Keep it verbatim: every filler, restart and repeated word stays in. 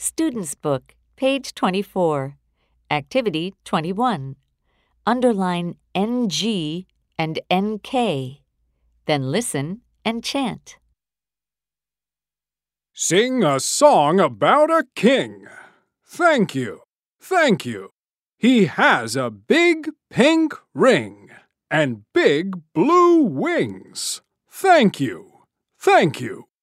Student's Book, page twenty-four. Activity twenty-one. Underline N G and N K. Then listen and chant. Sing a song about a king. Thank you, thank you. He has a big pink ring and big blue wings. Thank you, thank you.